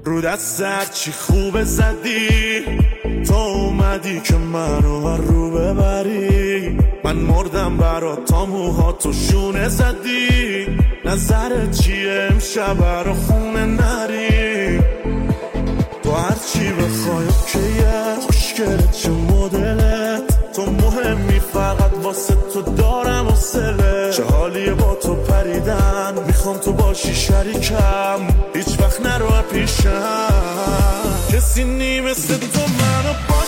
رو دستت چی خوبه زدی، تو اومدی که منو هر رو ببری. من مردم برات تا موهاتو شونه زدی. نظرت چیه امشب برا خونه نری؟ تو هرچی بخوای اوکیه، خوشگلت چه مدلت، تو مهمی فقط واسه تو دارم حوصله. چه حالیه با تو پریدن، میخوام تو باشی شریکم، هیچ وقت نرو پیشم. کسی نی مثل تو منو